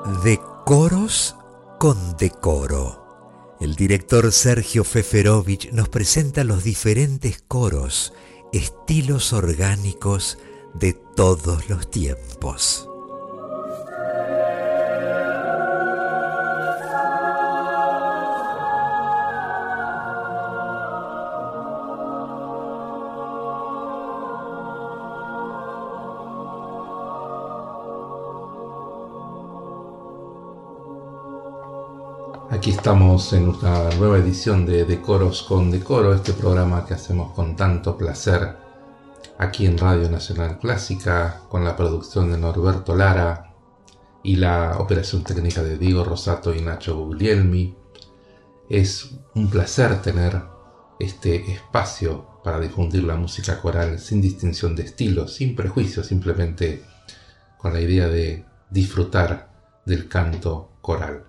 Decoros con decoro. El director Sergio Feferovich nos presenta los diferentes coros, estilos orgánicos de todos los tiempos. Aquí estamos en una nueva edición de Decoros con Decoro, este programa que hacemos con tanto placer aquí en Radio Nacional Clásica, con la producción de Norberto Lara y la operación técnica de Diego Rosato y Nacho Guglielmi. Es un placer tener este espacio para difundir la música coral sin distinción de estilos, sin prejuicios, simplemente con la idea de disfrutar del canto coral.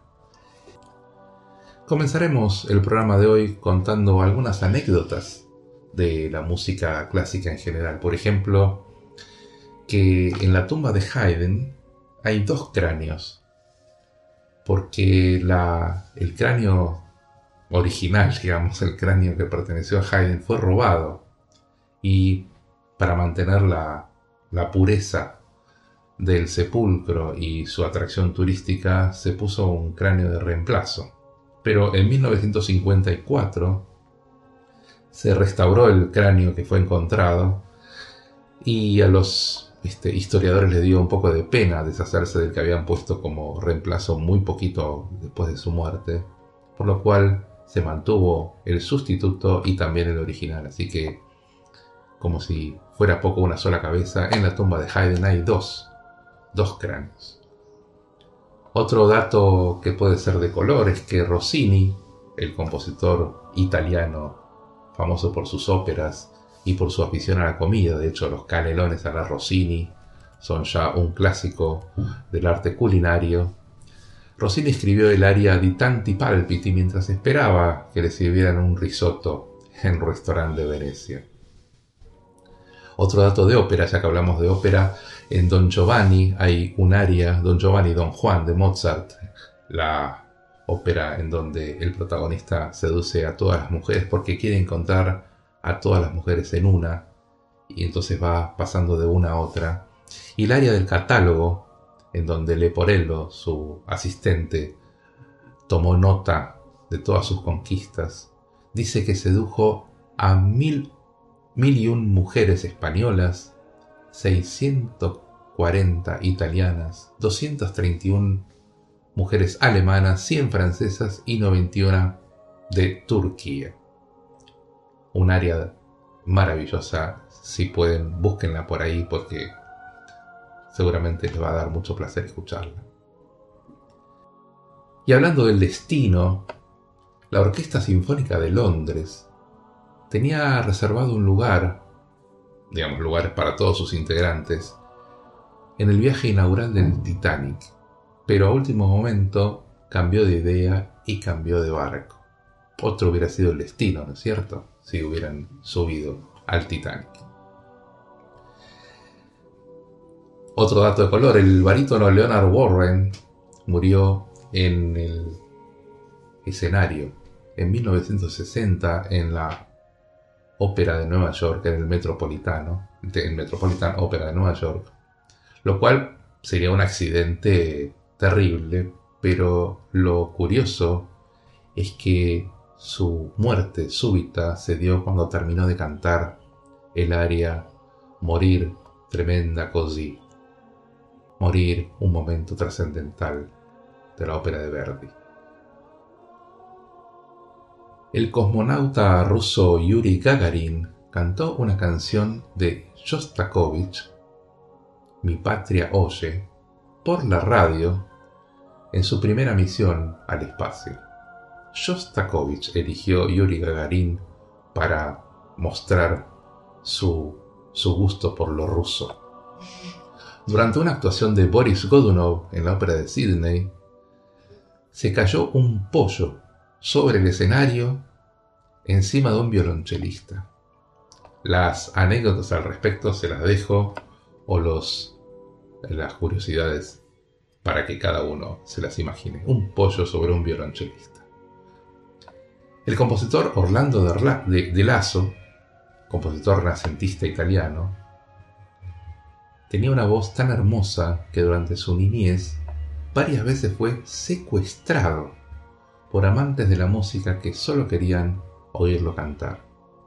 Comenzaremos el programa de hoy contando algunas anécdotas de la música clásica en general. Por ejemplo, que en la tumba de Haydn hay 2 cráneos, porque el cráneo original, digamos, el cráneo que perteneció a Haydn, fue robado, y para mantener la pureza del sepulcro y su atracción turística se puso un cráneo de reemplazo. Pero en 1954 se restauró el cráneo que fue encontrado y a los historiadores les dio un poco de pena deshacerse del que habían puesto como reemplazo muy poquito después de su muerte, por lo cual se mantuvo el sustituto y también el original. Así que, como si fuera poco una sola cabeza, en la tumba de Haydn hay dos cráneos. Otro dato que puede ser de color es que Rossini, el compositor italiano famoso por sus óperas y por su afición a la comida, de hecho los canelones a la Rossini son ya un clásico del arte culinario, Rossini escribió el aria Di tanti palpiti mientras esperaba que le sirvieran un risotto en un restaurante de Venecia. Otro dato de ópera, ya que hablamos de ópera, en Don Giovanni hay un aria, Don Giovanni y Don Juan de Mozart, la ópera en donde el protagonista seduce a todas las mujeres porque quiere encontrar a todas las mujeres en una, y entonces va pasando de una a otra. Y el aria del catálogo, en donde Leporello, su asistente, tomó nota de todas sus conquistas, dice que sedujo a 1001 mujeres españolas, 640 italianas, 231 mujeres alemanas, 100 francesas y 91 de Turquía. Un área maravillosa, si pueden, búsquenla por ahí porque seguramente les va a dar mucho placer escucharla. Y hablando del destino, la Orquesta Sinfónica de Londres tenía reservado un lugares para todos sus integrantes, en el viaje inaugural del Titanic, pero a último momento cambió de idea y cambió de barco. Otro hubiera sido el destino, ¿no es cierto?, si hubieran subido al Titanic. Otro dato de color, el barítono Leonard Warren murió en el escenario en 1960 en la Ópera de Nueva York, en el Metropolitan Ópera de Nueva York, lo cual sería un accidente terrible, pero lo curioso es que su muerte súbita se dio cuando terminó de cantar el aria Morir tremenda così, morir, un momento trascendental de la ópera de Verdi. El cosmonauta ruso Yuri Gagarin cantó una canción de Shostakovich, Mi patria oye, por la radio en su primera misión al espacio. Shostakovich eligió Yuri Gagarin para mostrar su gusto por lo ruso. Durante una actuación de Boris Godunov en la ópera de Sydney, se cayó un pollo sobre el escenario encima de un violonchelista. Las anécdotas al respecto se las dejo, o las curiosidades para que cada uno se las imagine. Un pollo sobre un violonchelista. El compositor Orlando de Lasso, compositor renacentista italiano, tenía una voz tan hermosa que durante su niñez varias veces fue secuestrado por amantes de la música que solo querían oírlo cantar.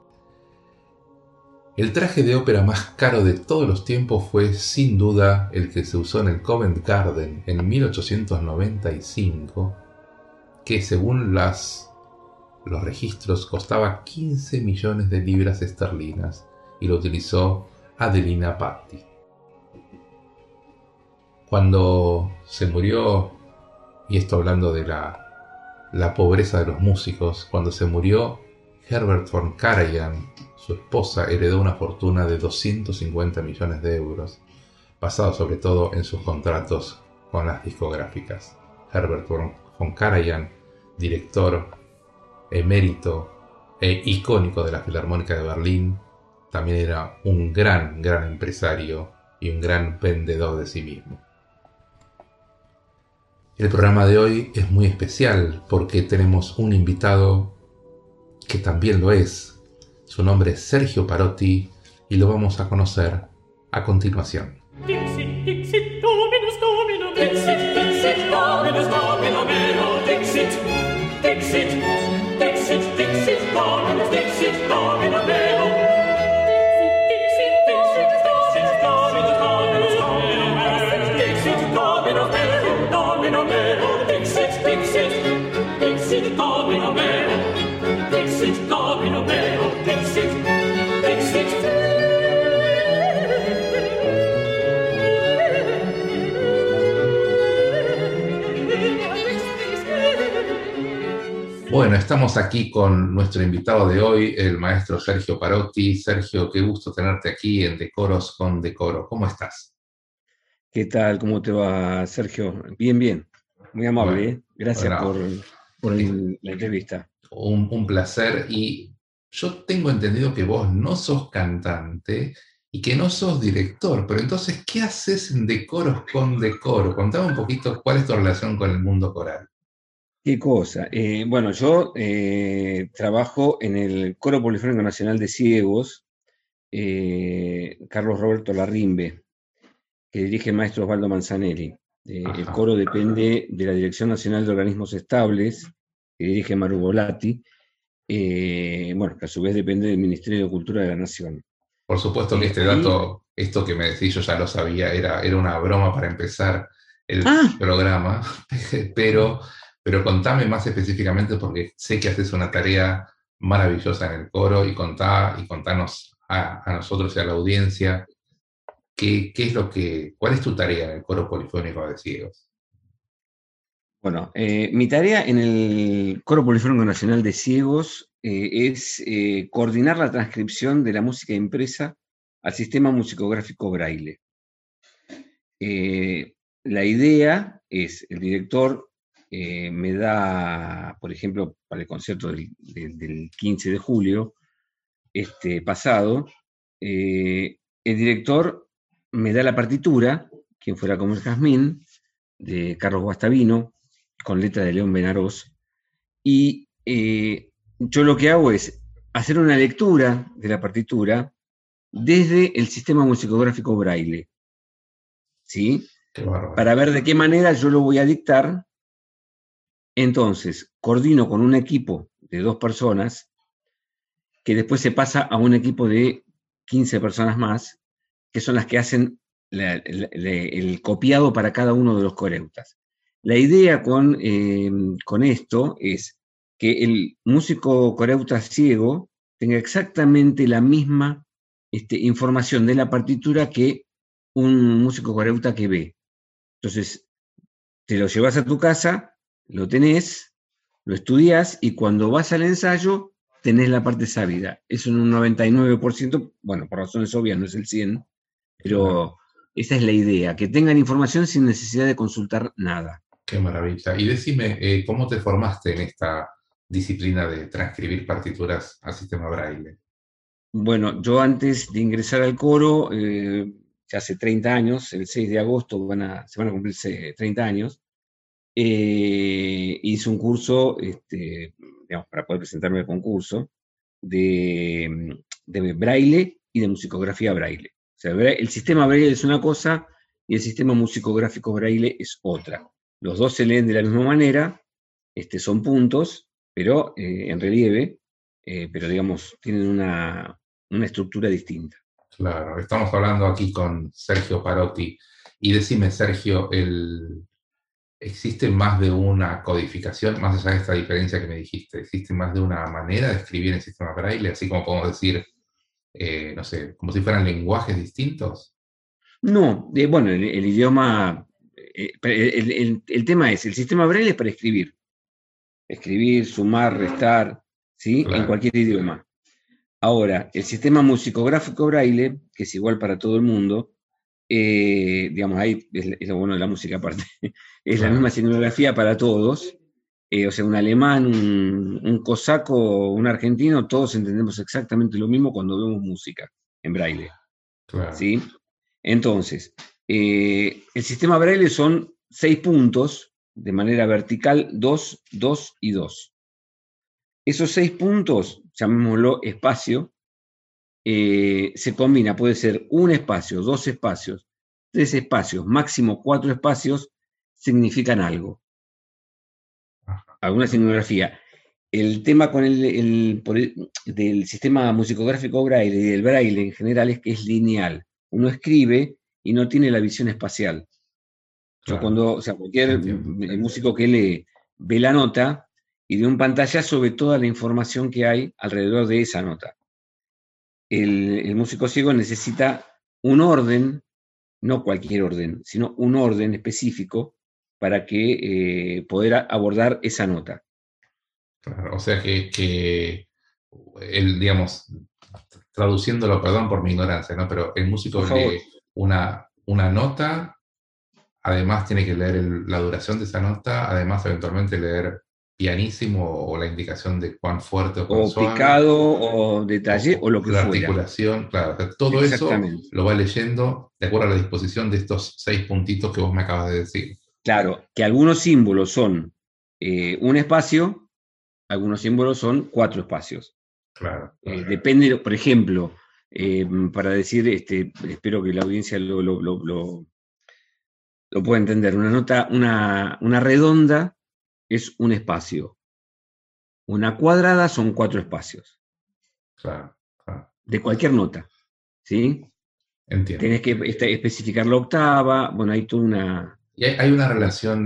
El traje de ópera más caro de todos los tiempos fue sin duda el que se usó en el Covent Garden en 1895, que según los registros costaba 15 millones de libras esterlinas y lo utilizó Adelina Patti. Cuando se murió, y esto hablando de la pobreza de los músicos, cuando se murió Herbert von Karajan, su esposa heredó una fortuna de 250 millones de euros, basado sobre todo en sus contratos con las discográficas. Herbert von Karajan, director emérito e icónico de la Filarmónica de Berlín, también era un gran empresario y un gran vendedor de sí mismo. El programa de hoy es muy especial porque tenemos un invitado que también lo es. Su nombre es Sergio Parotti y lo vamos a conocer a continuación. Dixit, Dixit, Dominus, Domino, Dixit, Dixit, Dominus, Domino, mero, Dixit, Dixit, Dixit, Dixit, Dominus, Dixit, Domino, mero. Dixit, Dixit, Dixit, Dominus, Dominus, Domino, mero, Dixit, Domino, mero, Domino, mero, Dixit, Dixit, Dixit, Domino, mero, Dixit, Domino, mero, Dixit, Dixit. Bueno, estamos aquí con nuestro invitado de hoy, el maestro Sergio Parotti. Sergio, qué gusto tenerte aquí en Decoros con Decoro. ¿Cómo estás? ¿Qué tal? ¿Cómo te va, Sergio? Bien, bien. Muy amable, Bueno, ¿eh? Gracias bueno, por la entrevista. un placer. Y yo tengo entendido que vos no sos cantante y que no sos director, pero entonces, ¿qué haces en Decoros con Decoro? Contame un poquito cuál es tu relación con el mundo coral. ¿Qué cosa? Bueno, yo trabajo en el Coro Polifónico Nacional de Ciegos, Carlos Roberto Larrimbe, que dirige el maestro Osvaldo Manzanelli. El Ajá. coro depende de la Dirección Nacional de Organismos Estables, que dirige Maru Volati, bueno, que a su vez depende del Ministerio de Cultura de la Nación. Por supuesto que este Y dato, esto que me decís, yo ya lo sabía, era una broma para empezar el ¡Ah! programa, pero contame más específicamente porque sé que haces una tarea maravillosa en el coro y contanos a nosotros y a la audiencia cuál es tu tarea en el coro polifónico de ciegos. Bueno, mi tarea en el Coro Polifónico Nacional de Ciegos es coordinar la transcripción de la música impresa al sistema musicográfico Braille. La idea es, el director me da, por ejemplo, para el concierto del 15 de julio pasado, el director me da la partitura, quien fuera como el Jazmín, de Carlos Guastavino, con letra de León Benarós, y yo lo que hago es hacer una lectura de la partitura desde el sistema musicográfico Braille, ¿sí? Qué bárbaro. Para ver de qué manera yo lo voy a dictar. Entonces, coordino con un equipo de 2 personas, que después se pasa a un equipo de 15 personas más, que son las que hacen el copiado para cada uno de los coreutas. La idea con esto es que el músico coreuta ciego tenga exactamente la misma información de la partitura que un músico coreuta que ve. Entonces, te lo llevas a tu casa, lo tenés, lo estudiás y cuando vas al ensayo tenés la parte sabida. Es un 99%, bueno, por razones obvias no es el 100%, pero esa es la idea, que tengan información sin necesidad de consultar nada. Qué maravilla. Y decime, ¿cómo te formaste en esta disciplina de transcribir partituras al sistema Braille? Bueno, yo antes de ingresar al coro ya hace 30 años, el 6 de agosto se van a cumplirse 30 años. Hice un curso, digamos, para poder presentarme al concurso, de braille y de musicografía braille. O sea, el sistema braille es una cosa y el sistema musicográfico braille es otra. Los dos se leen de la misma manera, son puntos, pero en relieve, pero digamos, tienen una estructura distinta. Claro, estamos hablando aquí con Sergio Parotti. Y decime, Sergio, ¿existe más de una codificación, más allá de esta diferencia que me dijiste? ¿Existe más de una manera de escribir en el sistema braille? Así como podemos decir, no sé, como si fueran lenguajes distintos. No, bueno, el idioma, el tema es, el sistema braille es para escribir. Escribir, sumar, restar, ¿sí? Claro. En cualquier idioma. Ahora, el sistema musicográfico braille, que es igual para todo el mundo, digamos, ahí es lo bueno de la música aparte, es la misma signografía para todos, o sea, un alemán, un cosaco, un argentino, todos entendemos exactamente lo mismo cuando vemos música en braille, Claro. ¿sí? Entonces, el sistema braille son 6 puntos de manera vertical, 2, 2 y 2. Esos 6 puntos, llamémoslo espacio, se combina, puede ser un espacio, 2 espacios, 3 espacios, máximo 4 espacios, significan algo. Alguna signografía. El tema con del sistema musicográfico braille y del braille en general es que es lineal. Uno escribe y no tiene la visión espacial. Yo cuando, o sea, cualquier músico que lee, ve la nota y de un pantallazo ve toda la información que hay alrededor de esa nota. El músico ciego necesita un orden, no cualquier orden, sino un orden específico para que poder abordar esa nota. Claro, o sea que digamos, traduciéndolo, perdón por mi ignorancia, ¿no? Pero el músico lee una nota, además tiene que leer la duración de esa nota, además eventualmente leer pianísimo o la indicación de cuán fuerte o cuán suave. Picado o detalle o lo que la fuera. Articulación, claro. Todo eso lo va leyendo de acuerdo a la disposición de estos 6 puntitos que vos me acabas de decir. Claro, que algunos símbolos son un espacio, algunos símbolos son 4 espacios. Claro. Depende, por ejemplo, para decir, espero que la audiencia lo pueda entender. Una nota, una redonda es un espacio. Una cuadrada son 4 espacios. Claro. De cualquier nota, ¿sí? Entiendo. Tenés que especificar la octava, bueno, hay toda una... Y hay una relación,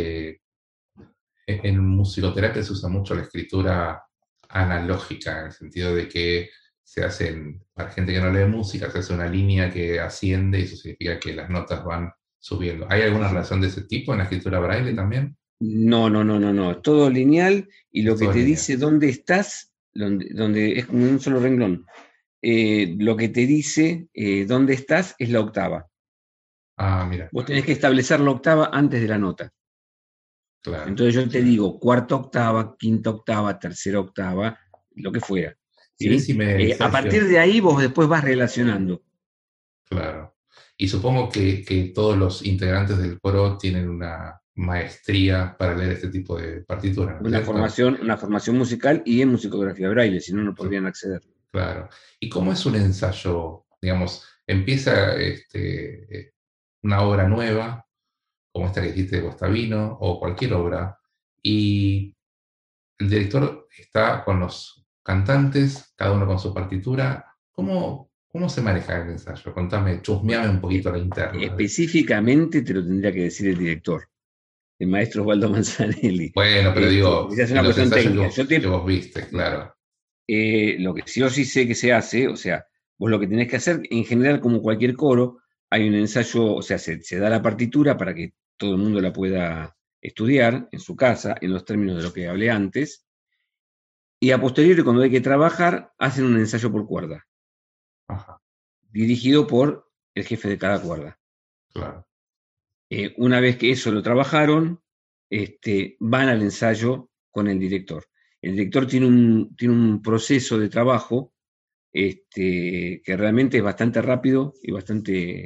en musicoterapia se usa mucho la escritura analógica, en el sentido de que se hacen, para gente que no lee música, se hace una línea que asciende y eso significa que las notas van subiendo. ¿Hay alguna relación de ese tipo en la escritura braille también? No, es todo lineal y lo que te dice dónde estás, donde es como un solo renglón. Lo que te dice dónde estás es la octava. Ah, mira. Vos tenés que establecer la octava antes de la nota. Claro. Entonces yo te digo cuarta octava, quinta octava, tercera octava, lo que fuera. ¿Sí? A partir de ahí vos después vas relacionando. Claro. Y supongo que todos los integrantes del coro tienen una maestría para leer este tipo de partituras. Una formación musical y en musicografía braille, si no, no podrían acceder. Claro. ¿Y cómo es un ensayo? Digamos, empieza una obra nueva, como esta que dijiste de Guastavino, o cualquier obra, y el director está con los cantantes, cada uno con su partitura. ¿Cómo se maneja el ensayo? Contame, chusmeame un poquito la interna. Específicamente te lo tendría que decir el director, el maestro Osvaldo Manzanelli. Bueno, pero digo, es una cuestión técnica. Que vos viste, claro. Lo que yo sí sé que se hace, o sea, vos lo que tenés que hacer, en general, como cualquier coro, hay un ensayo, o sea, se da la partitura para que todo el mundo la pueda estudiar en su casa, en los términos de lo que hablé antes, y a posteriori, cuando hay que trabajar, hacen un ensayo por cuerda. Ajá. Dirigido por el jefe de cada cuerda. Claro. Una vez que eso lo trabajaron, van al ensayo con el director. El director tiene un proceso de trabajo que realmente es bastante rápido y bastante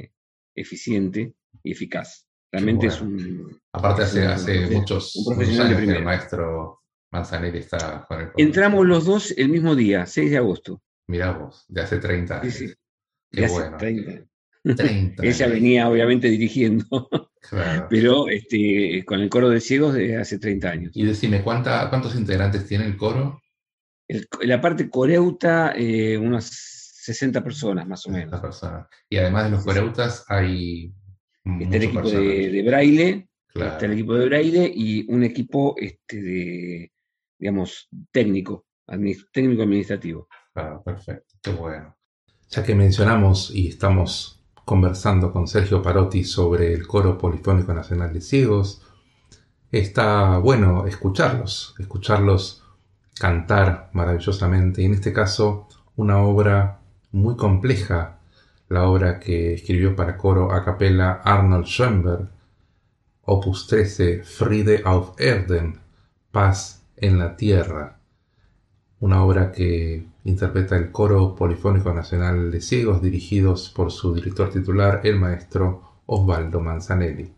eficiente y eficaz. Realmente Bueno. es un... Aparte es hace un muchos profesional de años que el primera. maestro Manzanelli está con el coro. Entramos los dos el mismo día, 6 de agosto. Mirá vos, de hace 30 Sí, años. sí, Qué de hace bueno. 30. 30 Ella años. venía obviamente dirigiendo, Claro. pero con el coro de ciegos de hace 30 años. Y decime, ¿cuántos integrantes tiene el coro? La parte coreuta, unas 60 personas más o menos. Esta persona. Y además de los Sí, sí. coreutas, hay Está el mucho equipo personal. de braille, está el Claro, equipo de braille y un equipo digamos, técnico administrativo. claro, perfecto. Qué bueno. Ya que mencionamos y estamos conversando con Sergio Parotti sobre el Coro Polifónico Nacional de Ciegos, está bueno escucharlos cantar maravillosamente. Y en este caso, una obra muy compleja, la obra que escribió para coro a capella Arnold Schoenberg, Opus 13, Friede auf Erden, Paz en la Tierra. Una obra que interpreta el Coro Polifónico Nacional de Ciegos, dirigidos por su director titular, el maestro Osvaldo Manzanelli.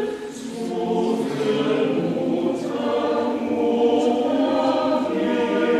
Amen.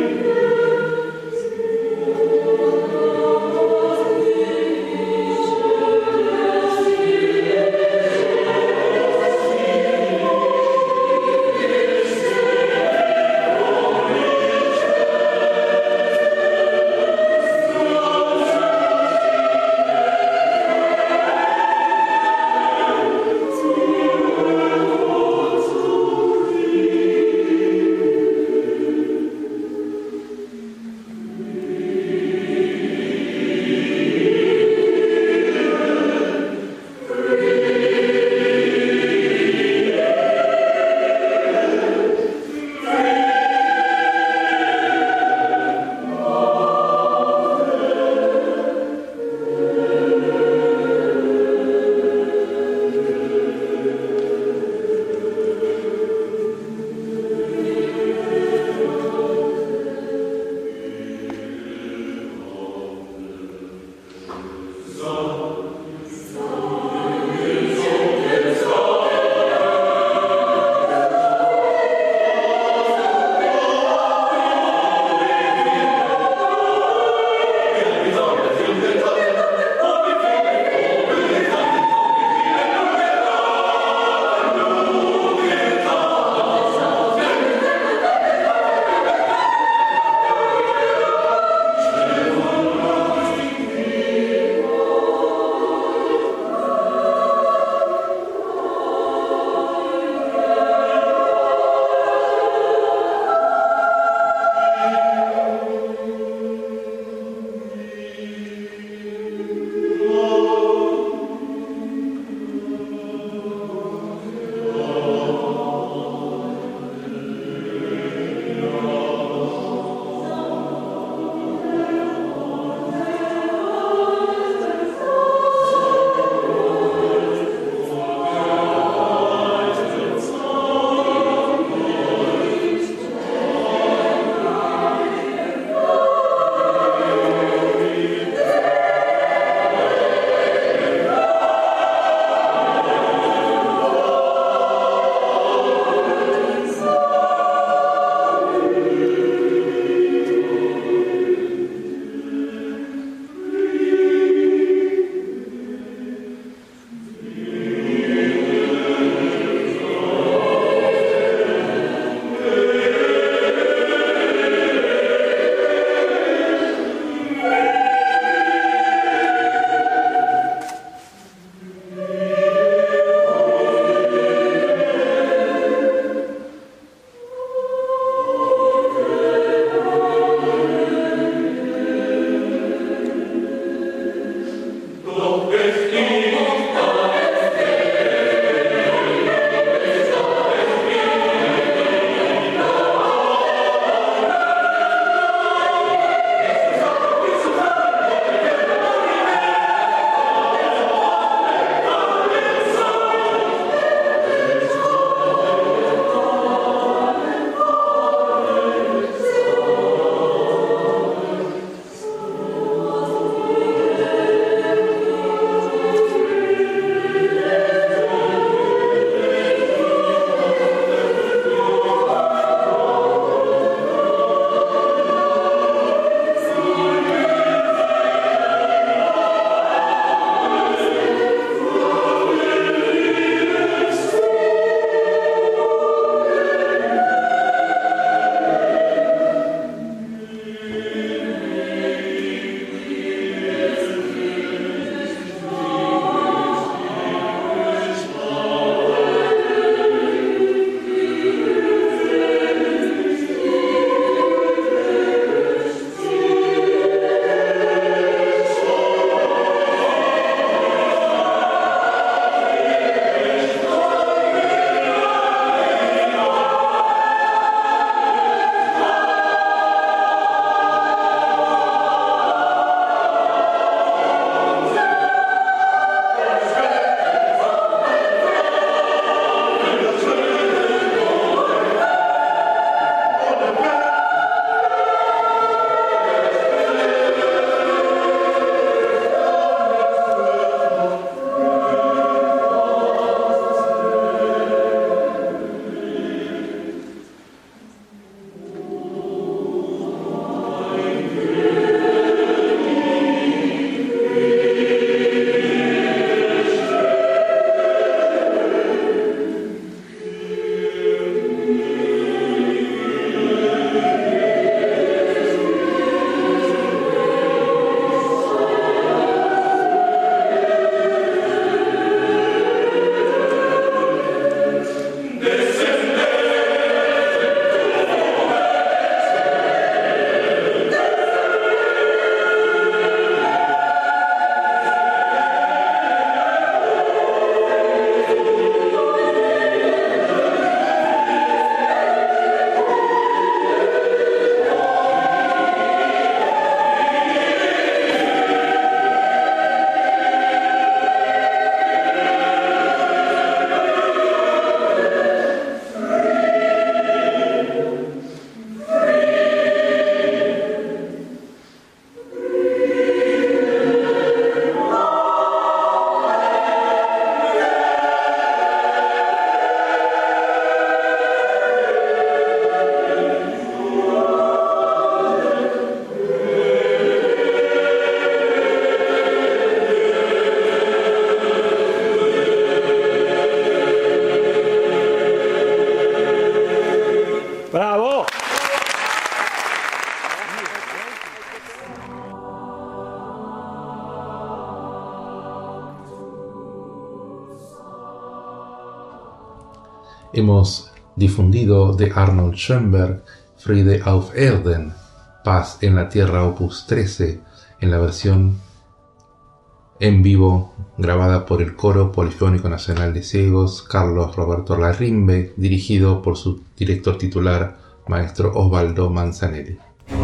Hemos difundido de Arnold Schoenberg, Friede auf Erden, Paz en la Tierra, opus 13, en la versión en vivo grabada por el Coro Polifónico Nacional de Ciegos Carlos Roberto Larrimbe, dirigido por su director titular, maestro Osvaldo Manzanelli.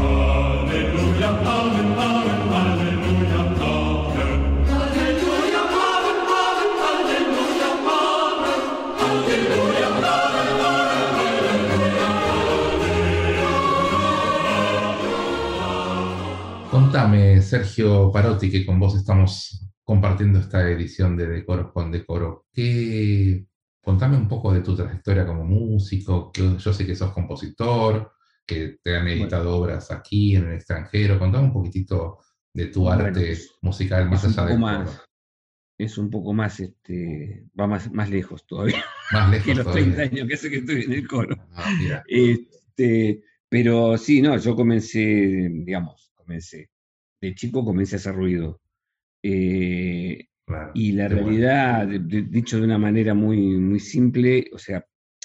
Contame, Sergio Parotti, que con vos estamos compartiendo esta edición de Decoros con Decoro. Contame un poco de tu trayectoria como músico, que yo sé que sos compositor, que te han editado obras aquí, en el extranjero. Contame un poquitito de tu arte musical más allá del coro. Es un poco más, va más lejos todavía. Más lejos que los todavía. 30 años que hace que estoy en el coro. Mira. Pero sí, no, yo comencé, de chico comencé a hacer ruido. Claro, Y la qué bueno. realidad, dicho de una manera muy, muy simple, o sea,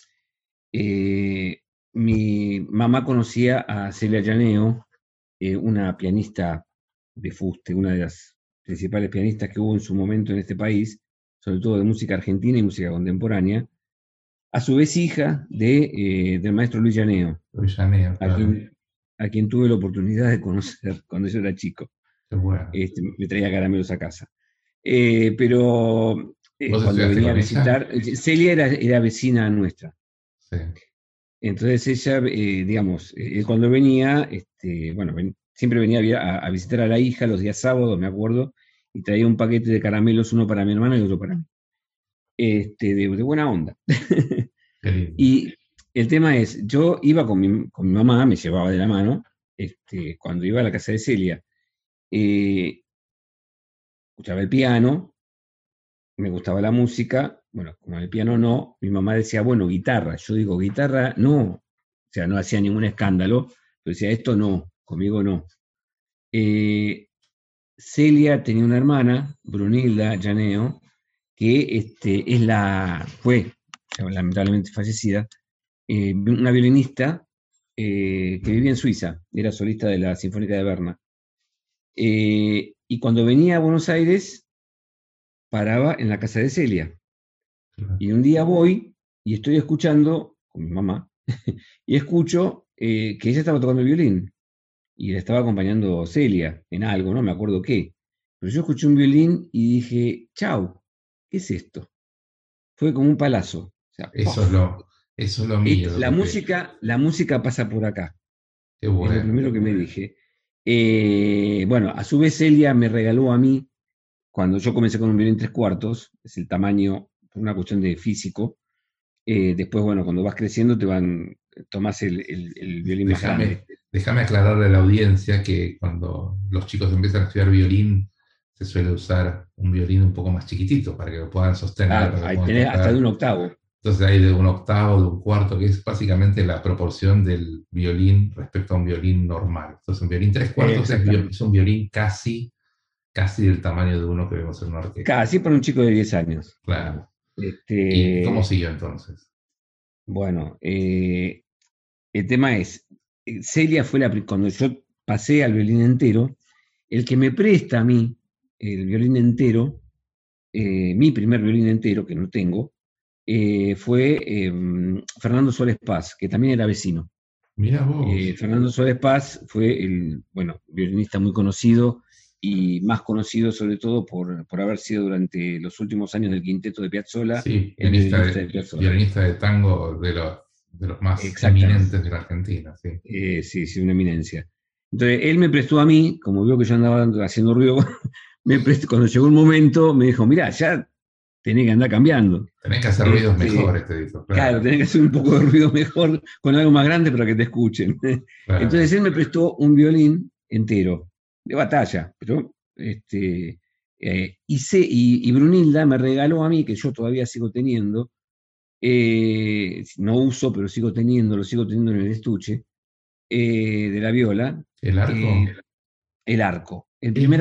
mi mamá conocía a Celia Llaneo, una pianista de fuste, una de las principales pianistas que hubo en su momento en este país, sobre todo de música argentina y música contemporánea, a su vez hija del maestro Luis Llaneo, Luis Llaneo, claro. a quien tuve la oportunidad de conocer cuando yo era chico. Qué bueno. Me traía caramelos a casa. Pero ¿Vos cuando venía a estudiaste con visitar, Celia era vecina nuestra. Sí. Entonces ella, cuando venía, siempre venía a visitar a la hija los días sábados, me acuerdo, y traía un paquete de caramelos, uno para mi hermana y otro para mí. De buena onda. Qué lindo. Y el tema es, yo iba con mi mamá, me llevaba de la mano, cuando iba a la casa de Celia, escuchaba el piano, me gustaba la música, bueno, como el piano no, mi mamá decía, bueno, guitarra. Yo digo, guitarra no, o sea, no hacía ningún escándalo, pero decía, esto no, conmigo no. Celia tenía una hermana, Brunilda Llaneo, que fue, lamentablemente fallecida, una violinista que vivía en Suiza, era solista de la Sinfónica de Berna. Y cuando venía a Buenos Aires, paraba en la casa de Celia. Y un día voy y estoy escuchando con mi mamá y escucho que ella estaba tocando el violín y le estaba acompañando Celia en algo, no me acuerdo qué. Pero yo escuché un violín y dije, chau, ¿qué es esto? Fue como un palazo. O sea, eso es lo mío. la música pasa por acá. Qué bueno. Es lo primero que me dije. Bueno, a su vez Celia me regaló a mí, cuando yo comencé con un violín 3/4, es el tamaño, por una cuestión de físico. Después, bueno, cuando vas creciendo tomás el violín más grande. Déjame aclararle a la audiencia que cuando los chicos empiezan a estudiar violín, se suele usar un violín un poco más chiquitito para que lo puedan sostener. Ahí tenés hasta de un octavo. Entonces hay de un octavo, de un cuarto, que es básicamente la proporción del violín respecto a un violín normal. Entonces un violín 3/4 es un violín casi del tamaño de uno que vemos en una orquesta. Casi para un chico de 10 años. Claro. ¿Y cómo siguió entonces? Bueno, el tema es, Celia fue cuando yo pasé al violín entero, el que me presta a mí el violín entero, mi primer violín entero, que no tengo, fue Fernando Suárez Paz, que también era vecino. Mira vos. Fernando Suárez Paz fue violinista muy conocido y más conocido sobre todo por haber sido durante los últimos años del quinteto de Piazzolla. Sí, el violinista de Piazzolla. Violinista de tango de los más eminentes de la Argentina. Sí. Sí, una eminencia. Entonces, él me prestó a mí, como vio que yo andaba haciendo ruido, cuando llegó un momento, me dijo, mirá, ya tenés que andar cambiando. Tenés que hacer ruidos mejores, te dijo. Claro, tenés que hacer un poco de ruido mejor con algo más grande para que te escuchen. Claro. Entonces él me prestó un violín entero, de batalla, pero y Brunilda me regaló a mí, que yo todavía sigo teniendo, no uso, pero lo sigo teniendo en el estuche, de la viola. ¿El arco? El arco. El primer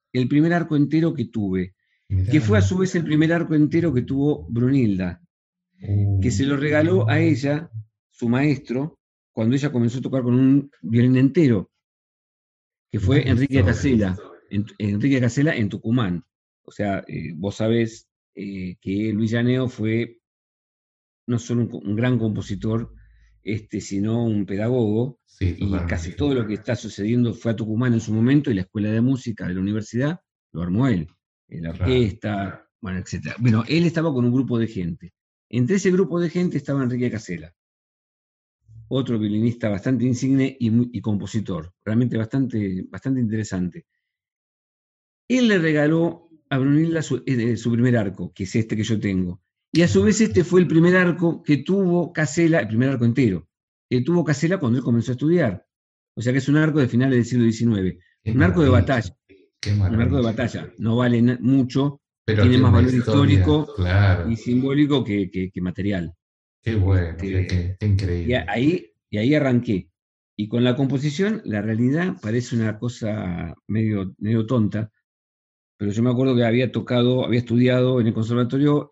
arco entero que tuve. Mirá. Que fue a su vez el primer arco entero que tuvo Brunilda. que se lo regaló a ella, su maestro, cuando ella comenzó a tocar con un violín entero, que fue Vaya Enrique historia. Casella, Enrique Casella en Tucumán. O sea, vos sabés que Luis Llaneo fue no solo un gran compositor, sino un pedagogo, Sí, y casi totalmente. todo lo que está sucediendo fue a Tucumán en su momento, y la escuela de música de la universidad lo armó él, la Claro. orquesta, bueno, etc. Bueno, él estaba con un grupo de gente. Entre ese grupo de gente estaba Enrique Casella, otro violinista bastante insigne y compositor, realmente bastante interesante. Él le regaló a Brunilda su primer arco, que es este que yo tengo. Y a su vez este fue el primer arco que tuvo Casella, el primer arco entero, que tuvo Casella cuando él comenzó a estudiar. O sea que es un arco de finales del siglo XIX. Qué Un arco de maravilla. batalla, Qué un arco de maravilla. batalla. No vale mucho, Pero tiene tiene más una valor historia, histórico y claro. simbólico que material. Qué bueno, Este, qué increíble. y ahí arranqué. Y con la composición, la realidad parece una cosa medio tonta, pero yo me acuerdo que había estudiado en el conservatorio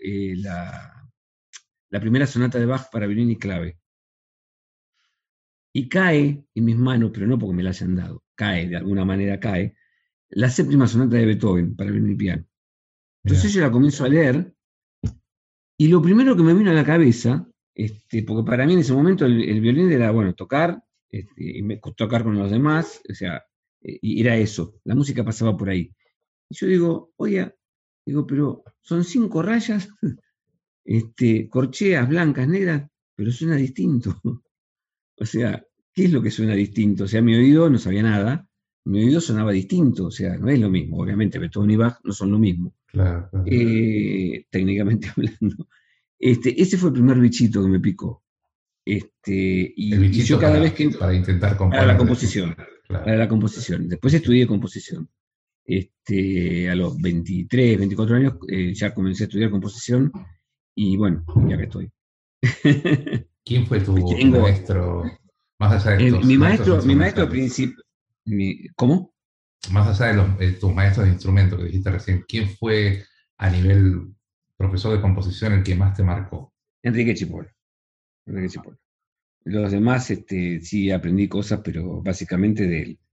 la primera sonata de Bach para violín y clave. Y cae en mis manos, pero no porque me la hayan dado, cae, de alguna manera cae, la séptima sonata de Beethoven para violín y piano. Entonces Mira, yo la comienzo a leer, y lo primero que me vino a la cabeza, porque para mí en ese momento el violín era, bueno, tocar, tocar con los demás, o sea, y era eso, la música pasaba por ahí. Y yo digo, oye, pero son 5 rayas, corcheas blancas, negras, pero suena distinto. O sea, ¿qué es lo que suena distinto? O sea, mi oído no sabía nada, mi oído sonaba distinto, o sea, no es lo mismo, obviamente, Beethoven y Bach no son lo mismo, claro, claro. técnicamente hablando. Ese fue el primer bichito que me picó. El Y yo bichito cada vez que, para intentar para la componer después. composición, para Claro. la composición. Después estudié composición. A los 23, 24 años ya comencé a estudiar composición y bueno, ya que estoy. ¿Quién fue tu Tengo, maestro, más allá de tus mi maestros maestro de instrumentales? principio, ¿cómo? Más allá de tus maestros de instrumento que dijiste recién, ¿quién fue a nivel profesor de composición el que más te marcó? Enrique Chipola. Enrique Chipola. Los demás, sí aprendí cosas, pero básicamente de él.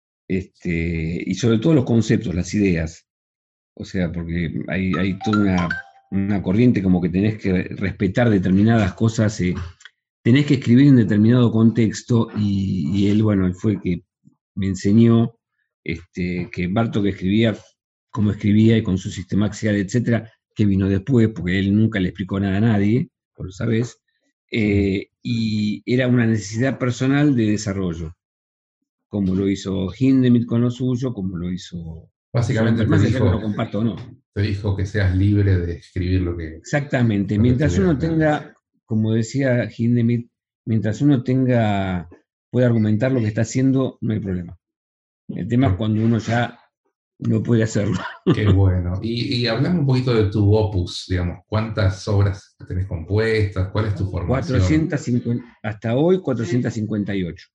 Y sobre todo los conceptos, las ideas. O sea, porque hay toda una corriente como que tenés que respetar determinadas cosas, tenés que escribir en determinado contexto, y él, bueno, él fue el que me enseñó que Bartók escribía como escribía y con su sistema axial, etcétera, que vino después, porque él nunca le explicó nada a nadie, por lo sabés, Sí. y era una necesidad personal de desarrollo, como lo hizo Hindemith con lo suyo, como lo hizo Básicamente Schoenberg, más allá que lo comparto o no. te dijo que seas libre de escribir Exactamente, lo que mientras tuvieras uno ganas. tenga, como decía Hindemith, mientras uno pueda argumentar lo que está haciendo, no hay problema. El tema es Qué, cuando uno ya no puede hacerlo. qué bueno. Y hablame un poquito de tu opus, digamos, ¿cuántas obras tenés compuestas? ¿Cuál es tu formación? 450, hasta hoy 458.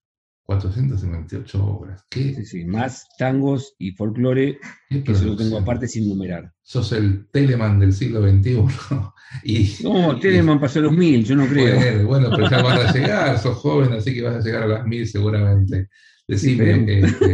458 obras. Sí, sí, más tangos y folclore, Qué que eso lo tengo producción. aparte sin numerar. Sos el Telemann del siglo XXI. Y, No, y Telemann pasó los 1000, yo no creo. bueno, pero ya vas a llegar, sos joven, así que vas a llegar a las 1000 seguramente. Sí, Decime, esperemos.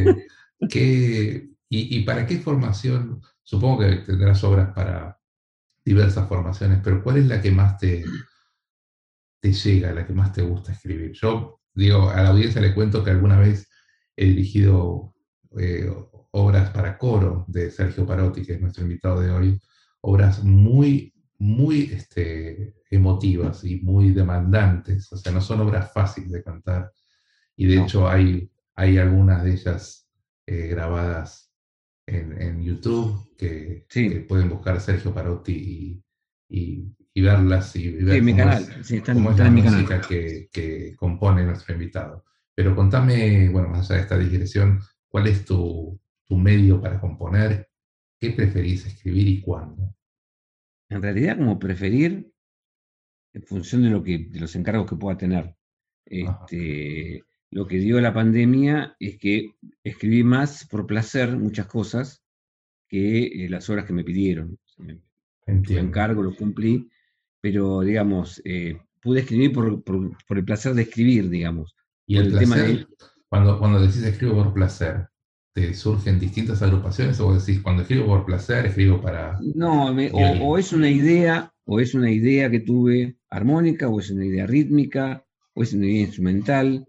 ¿y para qué formación? Supongo que tendrás obras para diversas formaciones, pero ¿cuál es la que más te llega, la que más te gusta escribir? Yo digo, a la audiencia le cuento que alguna vez he dirigido obras para coro de Sergio Parotti, que es nuestro invitado de hoy, obras muy emotivas y muy demandantes, o sea, no son obras fáciles de cantar, y de No, hecho hay algunas de ellas grabadas en YouTube que sí, pueden buscar Sergio Parotti y verlas y sí, en ver mi canal, sí, cómo es están la en mi canal. música que compone nuestro invitado. Pero contame, bueno, más allá de esta digresión, ¿cuál es tu medio para componer? ¿Qué preferís escribir y cuándo? En realidad, como preferir, en función de los encargos que pueda tener. Ajá, Lo que dio la pandemia es que escribí más por placer muchas cosas que las horas que me pidieron. O sea, tuve entiendo. encargo, lo cumplí, pero digamos, pude escribir por el placer de escribir, digamos. Y Por el el tema placer, de, cuando decís escribo por placer, ¿te surgen distintas agrupaciones o vos decís cuando escribo por placer escribo para no, o violín? es una idea que tuve armónica, o es una idea rítmica, o es una idea instrumental,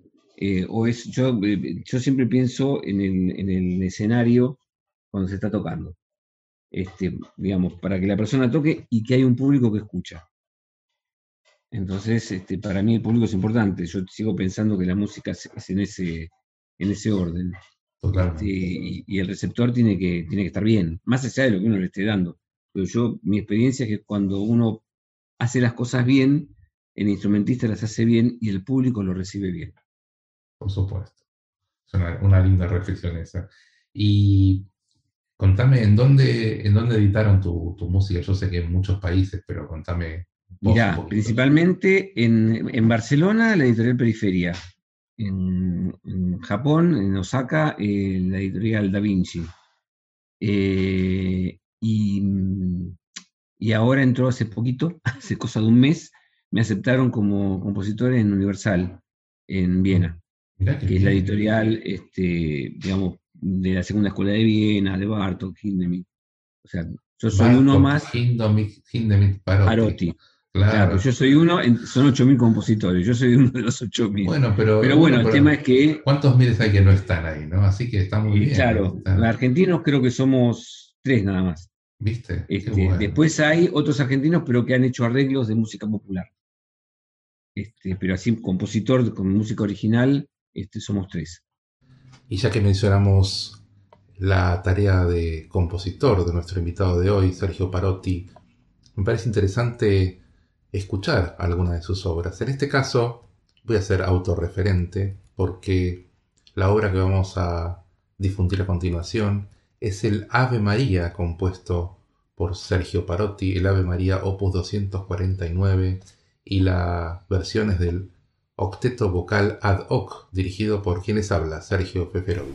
yo siempre pienso en el escenario cuando se está tocando. Digamos, para que la persona toque y que hay un público que escucha. Entonces, para mí el público es importante. Yo sigo pensando que la música es en ese orden. Totalmente. Y el receptor tiene que estar bien, más allá de lo que uno le esté dando. Pero mi experiencia es que cuando uno hace las cosas bien, el instrumentista las hace bien y el público lo recibe bien. Por supuesto. Es una linda reflexión esa. Y contame, ¿en dónde editaron tu música? Yo sé que en muchos países, pero contame vos un Mirá, poquito. principalmente en Barcelona, la editorial Periferia. En Japón, en Osaka, la editorial Da Vinci. Eh, y, y ahora entró hace poquito, hace cosa de un mes, me aceptaron como compositor en Universal, en Viena, Mirá qué que es la bien. editorial, digamos, de la Segunda Escuela de Viena, de Bartók, Hindemith. O sea, yo soy uno Bartók, más, Hindemith, Parotti. Parotti. Claro, pero Claro. yo soy uno, son 8.000 compositores, yo soy uno de los 8.000. Bueno, Pero bueno, bueno, el tema pero es que, ¿cuántos miles hay que no están ahí, no? Así que está muy bien. claro, argentinos creo que somos 3 nada más. ¿Viste? Qué bueno. Después hay otros argentinos, pero que han hecho arreglos de música popular. Pero así, compositor con música original, somos 3. Y ya que mencionamos la tarea de compositor de nuestro invitado de hoy, Sergio Parotti, me parece interesante escuchar alguna de sus obras. En este caso, voy a ser autorreferente porque la obra que vamos a difundir a continuación es el Ave María compuesto por Sergio Parotti, el Ave María Opus 249 y las versiones del Octeto Vocal Ad Hoc, dirigido por quien les habla, Sergio Feferovich.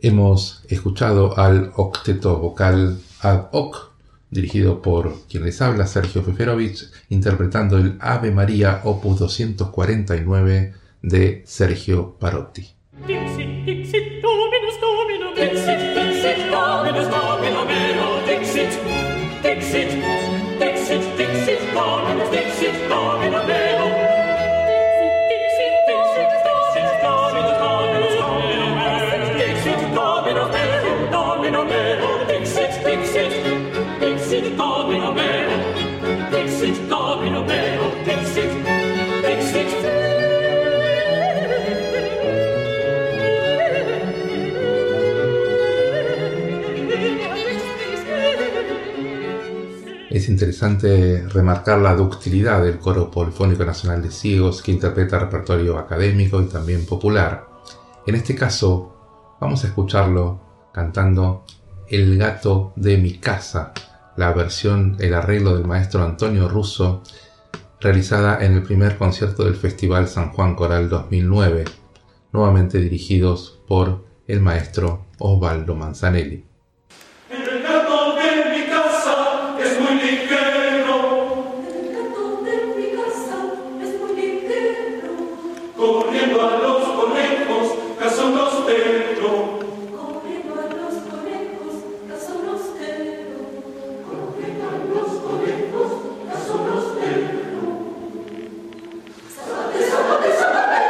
Hemos escuchado al octeto vocal ad hoc, dirigido por quien les habla, Sergio Feferovich, interpretando el Ave María Opus 249 de Sergio Parotti. Dixit, Dixit, Dominus, Domino, Dixit, Dixit, Dominus, Domino meo, Dixit, Dixit, Dixit, Dixit, Dominus, Dixit, Domino meo. Dixit, Dixit, Dixit, Dominus, Dominus, Domino meo, Dixit, Domino meo, Domino meo, Dixit, Dixit, Dixit, Domino meo, Dixit, Domino meo, Dixit, Dixit. Es interesante remarcar la ductilidad del Coro Polifónico Nacional de Ciegos, que interpreta repertorio académico y también popular. En este caso, vamos a escucharlo cantando El gato de mi casa, la versión, el arreglo del maestro Antonio Russo, realizada en el primer concierto del Festival San Juan Coral 2009, nuevamente dirigidos por el maestro Osvaldo Manzanelli. El gato de mi casa es muy ligero. El gato de mi casa es muy ligero. Corriendo a los conejos, casonostero. Corriendo a los conejos, casonostero. Corriendo a los conejos, casonostero. Zapate, zapate, zapate.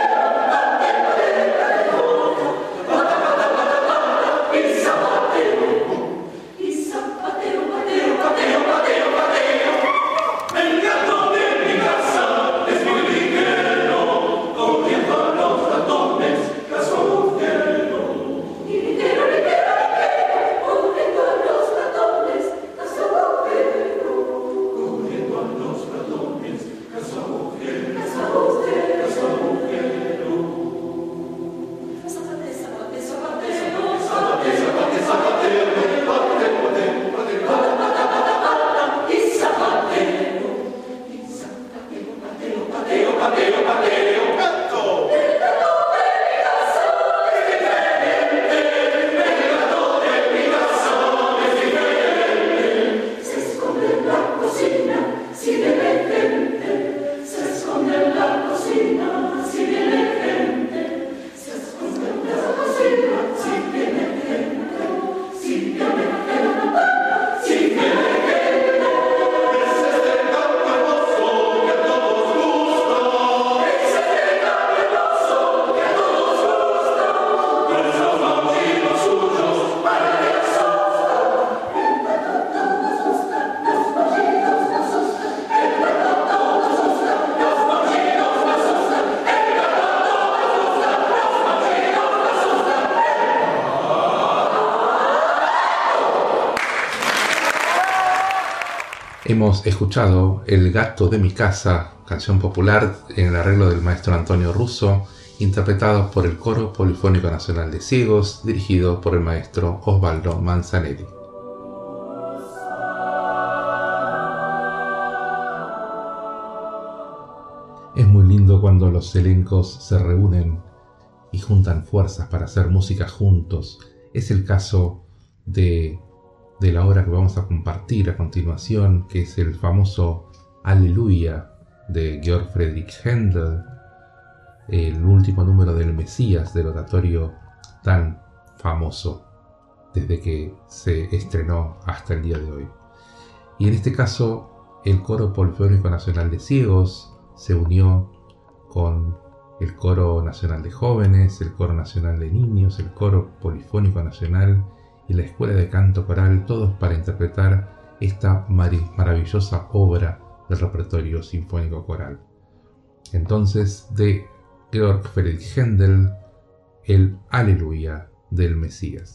Hemos escuchado El gato de mi casa, canción popular en el arreglo del maestro Antonio Russo, interpretado por el Coro Polifónico Nacional de Ciegos, dirigido por el maestro Osvaldo Manzanelli. Es muy lindo cuando los elencos se reúnen y juntan fuerzas para hacer música juntos. Es el caso de la obra que vamos a compartir a continuación, que es el famoso Aleluya de Georg Friedrich Händel, el último número del Mesías, del oratorio tan famoso desde que se estrenó hasta el día de hoy. Y en este caso, el Coro Polifónico Nacional de Ciegos se unió con el Coro Nacional de Jóvenes, el Coro Nacional de Niños, el Coro Polifónico Nacional y la Escuela de Canto Coral, todos para interpretar esta maravillosa obra del repertorio sinfónico coral. Entonces, de Georg Friedrich Händel, el Aleluya del Mesías.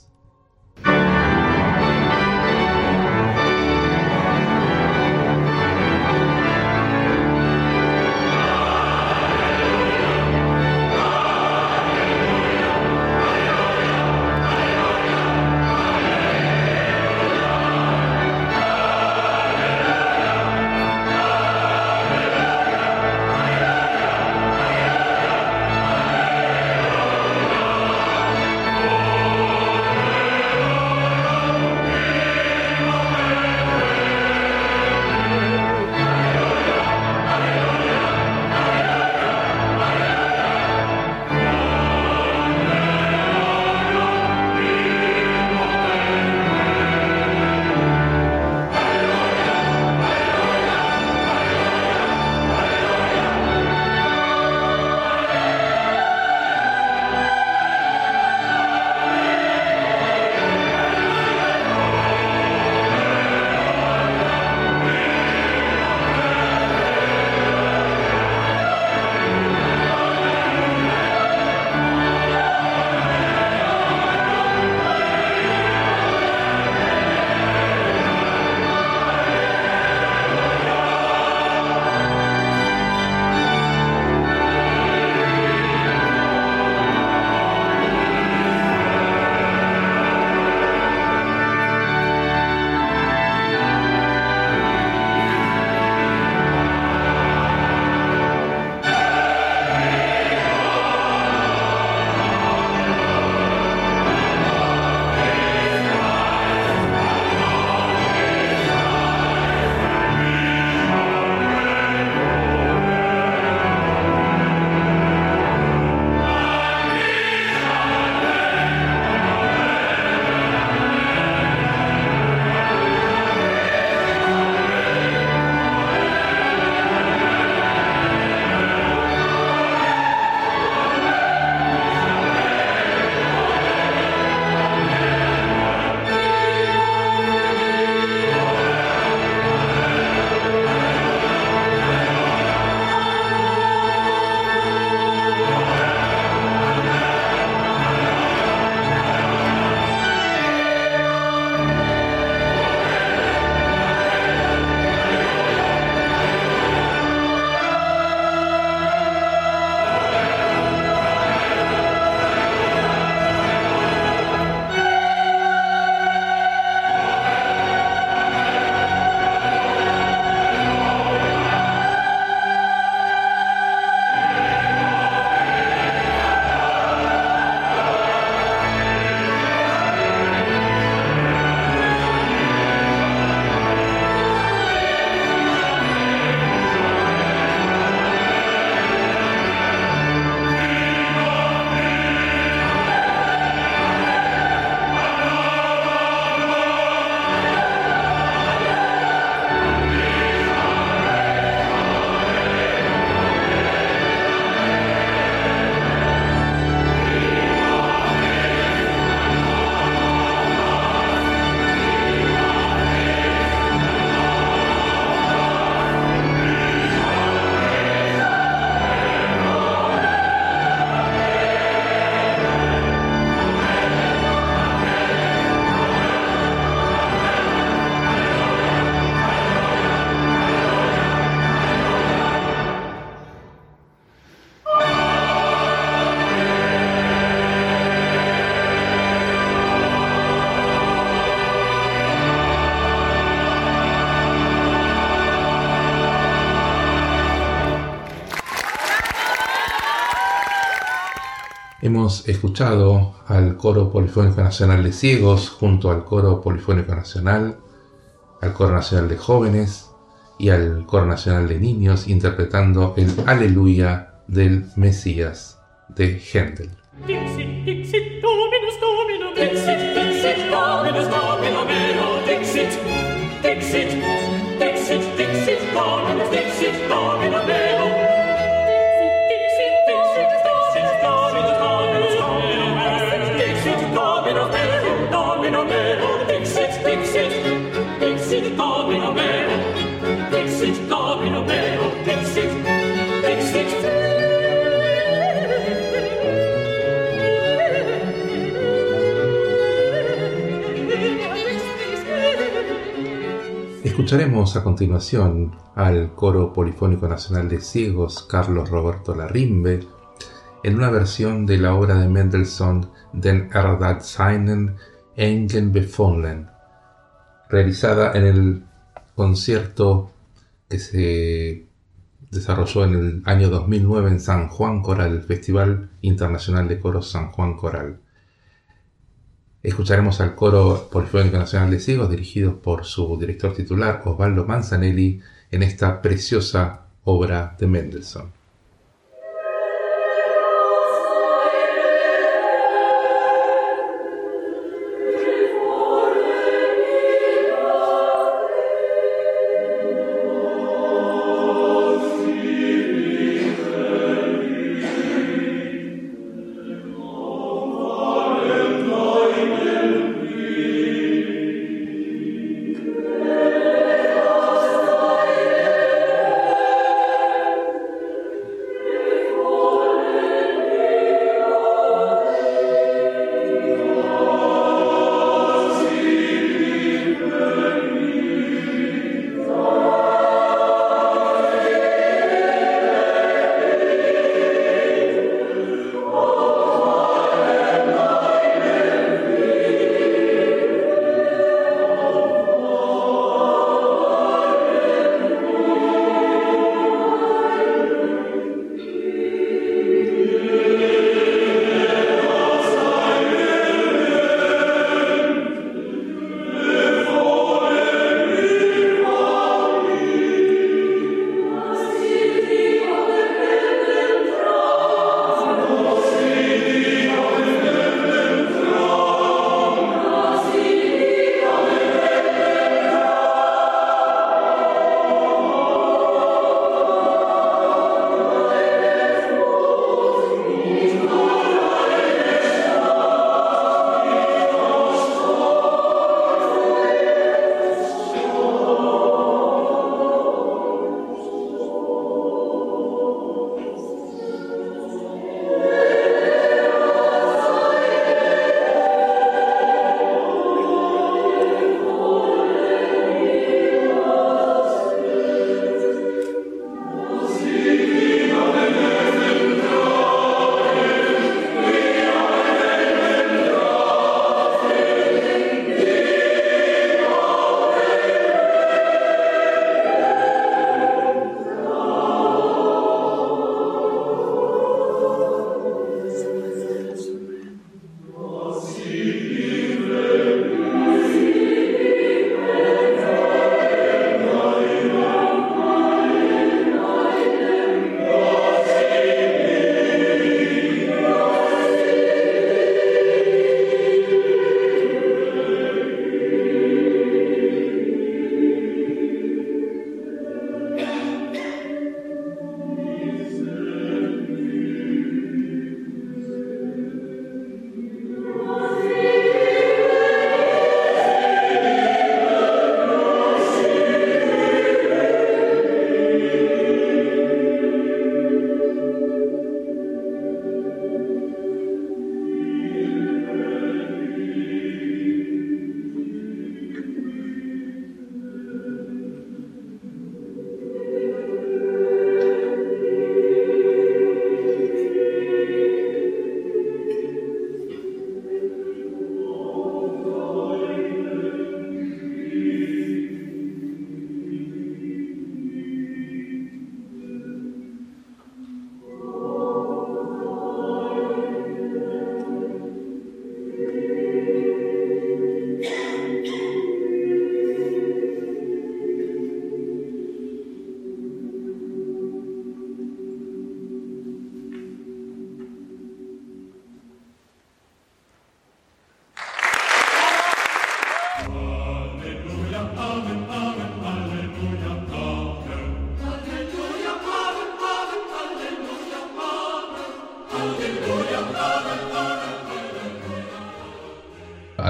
Hemos escuchado al Coro Polifónico Nacional de Ciegos junto al Coro Polifónico Nacional, al Coro Nacional de Jóvenes y al Coro Nacional de Niños interpretando el Aleluya del Mesías de Händel. Dixit, Dixit, Dominus, Domino, Dixit, Dixit, Dominus, Domino, meo, Dixit, Dixit, Dixit, Dixit, Dominus, Dixit, Domino, meo. Dixit, Dixit, Dixit, Dominus, Dominus, Domino, meo, Dixit, Domino, meo, Domino, meo, Dixit, Dixit, Dixit, Domino, meo, Dixit, Domino, meo, Dixit, Dixit. Escucharemos a continuación al Coro Polifónico Nacional de Ciegos Carlos Roberto Larrimbe en una versión de la obra de Mendelssohn Den Erdarzheinen Engel befohlen, realizada en el concierto que se desarrolló en el año 2009 en San Juan Coral, el Festival Internacional de Coros San Juan Coral. Escucharemos al Coro Polifónico Nacional de Ciegos, dirigidos por su director titular, Osvaldo Manzanelli, en esta preciosa obra de Mendelssohn.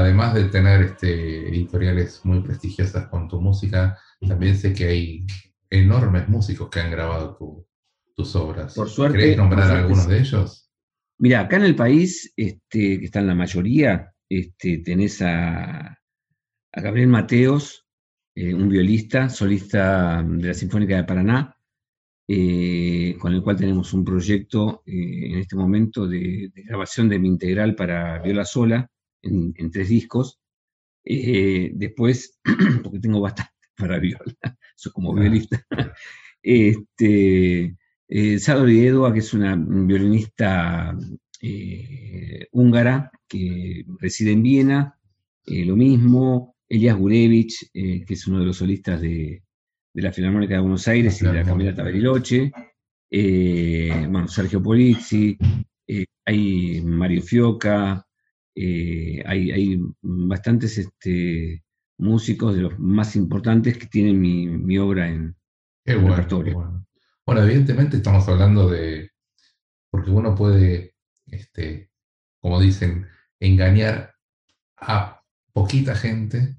además de tener editoriales muy prestigiosas con tu música, también sé que hay enormes músicos que han grabado tus obras. Por suerte. ¿Querés nombrar por suerte, algunos sí. de ellos? Mira, acá en el país, que están la mayoría, tenés a Gabriel Mateos, un violista, solista de la Sinfónica de Paraná, con el cual tenemos un proyecto en este momento de grabación de mi integral para viola sola en 3 discos. Después, porque tengo bastante para viola, soy como violista. Sadori Edua, que es una violinista húngara que reside en Viena, lo mismo. Elias Gurevich, que es uno de los solistas de la Filarmónica de Buenos Aires y de la Camerata Bariloche. Bueno, Sergio Polizzi, hay Mario Fioca, hay bastantes músicos de los más importantes que tienen mi obra en el repertorio. Qué bueno. Bueno, evidentemente estamos hablando porque uno puede, como dicen, engañar a poquita gente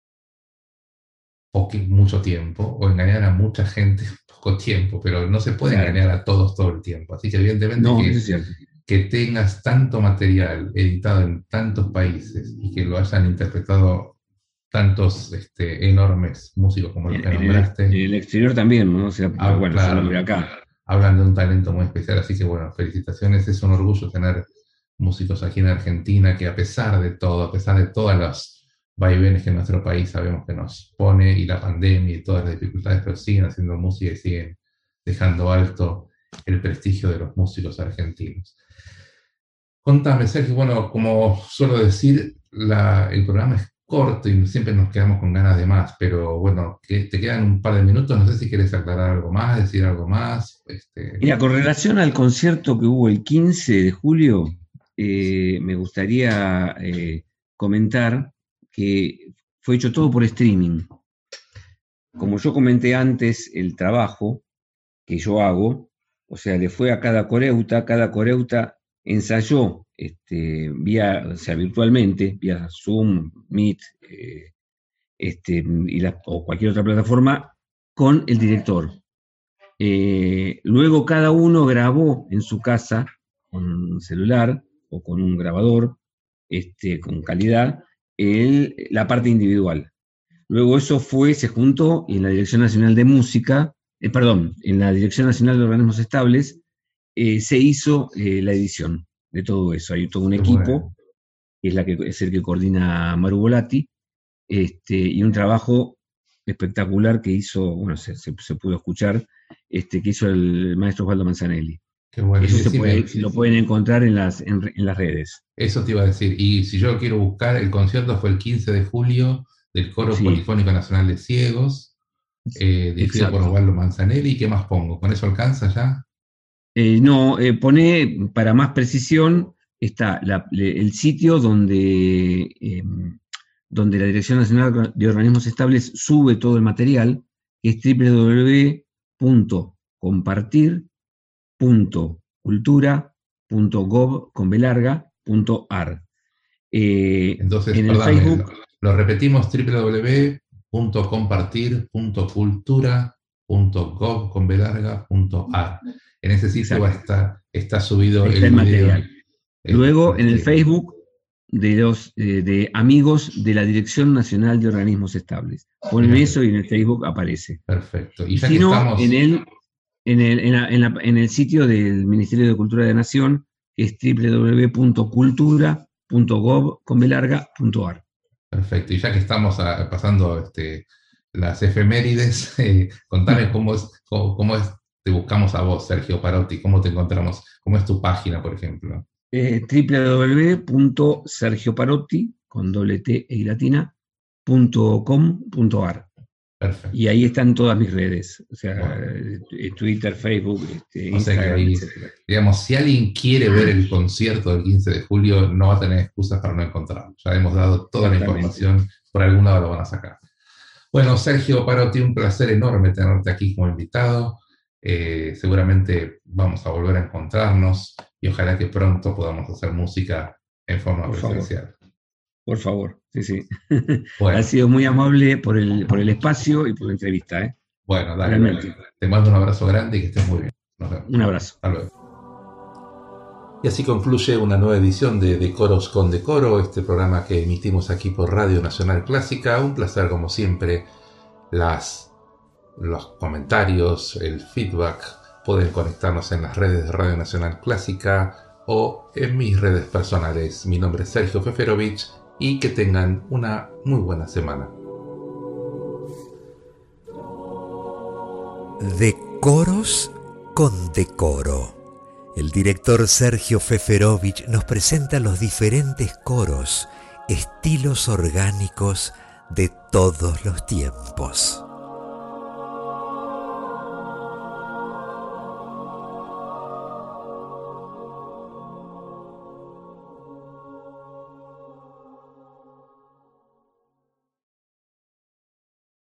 mucho tiempo, o engañar a mucha gente poco tiempo, pero no se puede engañar a todos todo el tiempo. Así que evidentemente eso es cierto. Que tengas tanto material editado en tantos países y que lo hayan interpretado tantos enormes músicos como los que nombraste. En el exterior también, ¿no? O sea, bueno, claro, yo lo veo acá. Hablan de un talento muy especial, así que bueno, felicitaciones. Es un orgullo tener músicos aquí en Argentina que a pesar de todo, a pesar de todas las vaivenes que nuestro país sabemos que nos pone, y la pandemia y todas las dificultades, pero siguen haciendo música y siguen dejando alto el prestigio de los músicos argentinos. Contame, Sergio, bueno, como suelo decir, el programa es corto y siempre nos quedamos con ganas de más, pero bueno, que te quedan un par de minutos, no sé si quieres aclarar algo más, decir algo más. Mira, con relación al concierto que hubo el 15 de julio, me gustaría comentar que fue hecho todo por streaming. Como yo comenté antes, el trabajo que yo hago, o sea, le fue a cada coreuta ensayó virtualmente, vía Zoom, Meet, o cualquier otra plataforma, con el director. Luego cada uno grabó en su casa con un celular o con un grabador con calidad la parte individual. Luego eso se juntó y en la Dirección Nacional de Música, en la Dirección Nacional de Organismos Estables, se hizo la edición de todo eso. Hay todo un equipo, que es el que coordina Maru Volati, y un trabajo espectacular que hizo, bueno, se pudo escuchar, que hizo el maestro Osvaldo Manzanelli. Qué bueno. Eso lo pueden encontrar en las redes. Eso te iba a decir. Y si yo quiero buscar, el concierto fue el 15 de julio del Coro Polifónico Nacional de Ciegos, dirigido por Osvaldo Manzanelli. ¿Qué más pongo? ¿Con eso alcanza ya? No, pone, para más precisión, está el sitio donde la Dirección Nacional de Organismos Estables sube todo el material, que es www.compartir.cultura.gov.ar. Entonces, en el Facebook, lo repetimos, www.compartir.cultura.gov.ar. En ese sitio está subido el material. Luego, en el Facebook de amigos de la Dirección Nacional de Organismos Estables. Ponen eso y en el Facebook aparece. Perfecto. Y ya si que no, estamos... en el sitio del Ministerio de Cultura de Nación, que es www.cultura.gov.ar. Perfecto. Y ya que estamos pasando las efemérides, contame cómo te buscamos a vos, Sergio Parotti, cómo te encontramos, cómo es tu página, por ejemplo. www.sergioparotti, con doble T e latina.com.ar. Perfecto. Y ahí están todas mis redes, o sea, Twitter, Facebook, Instagram, etc. Digamos, si alguien quiere ver el concierto del 15 de julio, no va a tener excusas para no encontrarlo. Ya hemos dado toda la información, por algún lado lo van a sacar. Bueno, Sergio Parotti, un placer enorme tenerte aquí como invitado. Seguramente vamos a volver a encontrarnos y ojalá que pronto podamos hacer música en forma presencial. Por favor. Sí, sí. Bueno. Ha sido muy amable por el espacio y por la entrevista, ¿eh? Bueno, dale, Realmente. dale. Te mando un abrazo grande y que estés muy bien. Nos vemos. Un abrazo. Hasta luego. Y así concluye una nueva edición de Decoros con Decoro, este programa que emitimos aquí por Radio Nacional Clásica. Un placer, como siempre, los comentarios, el feedback. Pueden conectarnos en las redes de Radio Nacional Clásica o en mis redes personales. Mi nombre es Sergio Feferovich y que tengan una muy buena semana. Decoros con Decoro. El director Sergio Feferovich nos presenta los diferentes coros, estilos orgánicos de todos los tiempos.